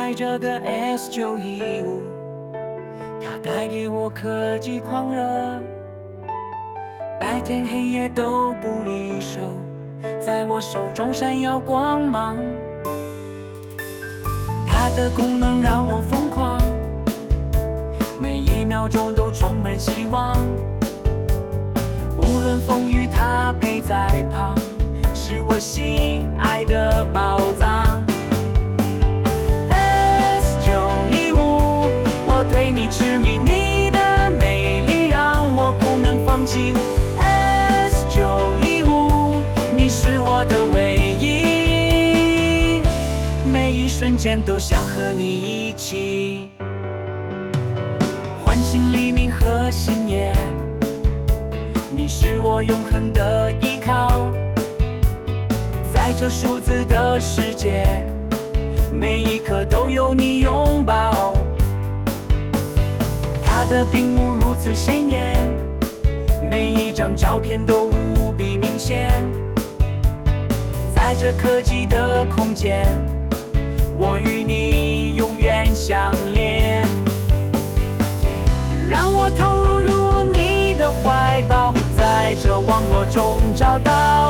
在这个 S915，它带给我科技狂热，白天黑夜都不离手，在我手中闪耀光芒。它的功能让我疯狂，每一秒钟都充满希望。无论风雨，它陪在旁，是我心爱的宝藏。S915，我对你痴迷，你的美丽让我不能放弃。S915，你是我的唯一，每一瞬间都想和你一起，唤醒黎明和星夜。你是我永恒的依靠，在这数字的世界，每一刻都有你拥抱。它的屏幕如此鲜艳，每一张照片都无比明显。在这科技的空间，我与你永远相连。让我投入你的怀抱，在这网络中找到